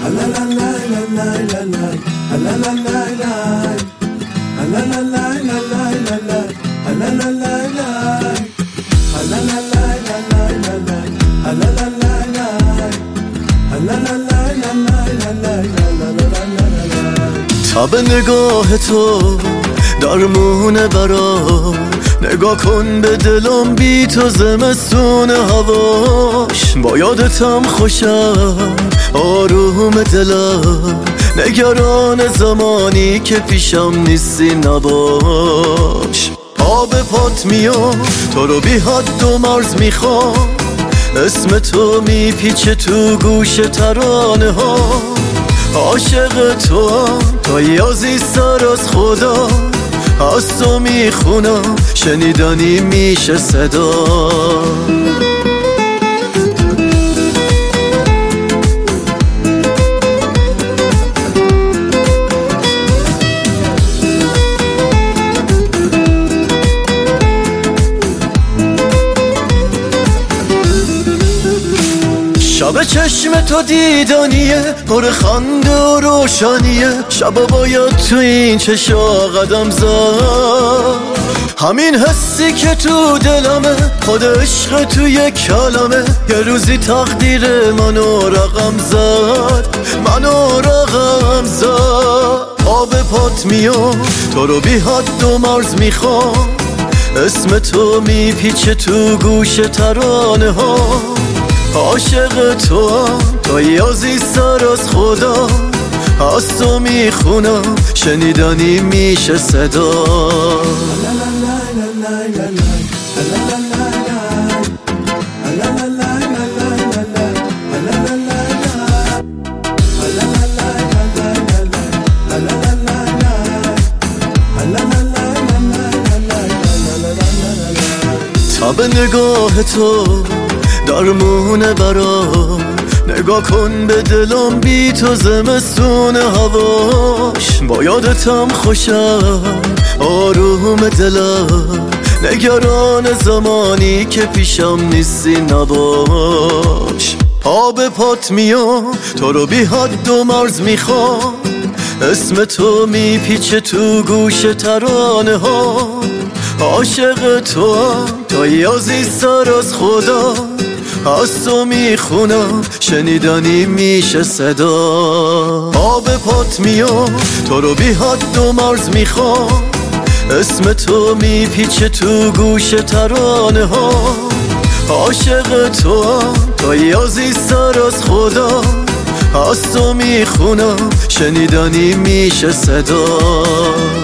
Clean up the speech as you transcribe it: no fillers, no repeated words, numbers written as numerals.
تب نگاه تو درمونه برام، نگاه کن به دلم بی تو زمستون هواش. با یادتم خوشم آروم دلم، نگران زمانی که پیشم نیستی نباش. آب پات میام تو رو بی حد و مرز میخوام، اسم تو میپیچه تو گوش ترانه ها. عاشق تو هم تا عزیزتر از خدا، از تو میخونم شنیدنی میشه صدا. شب چشم تو دیدنیه، پر خنده و روشنیه. شب باید تو این چشا قدم زد، همین حسی که تو دلمه، خود عشق تو یک کلمه. یه روزی تقدیر منو رقم زد، منو رقم زد. آب پات میام تو رو بی حد و مرز میخوام، اسم تو میپیچه تو گوش ترانه ها. عاشق تو هم تا عزیزتر از خدا، از تو میخونم شنیدنی میشه صدا. تب نگاه تو درمونه برام، نگاه کن به دلم بی تو زمستون هواش. با یادتم خوشم آروم دلم، نگران زمانی که پیشم نیستی نباش. آب پات میام تو رو بی حد و مرز میخوام، اسم تو میپیچه تو گوش ترانه ها. عاشق تو هم تا عزیزتر از خدا، از تو میخونم شنیدنی میشه صدا. آب پات میام تو رو بی حد و مرز میخوام، اسم تو میپیچه تو گوش ترانه ها. عاشق تو هم تا عزیزتر از خدا، از تو میخونم شنیدنی میشه صدا.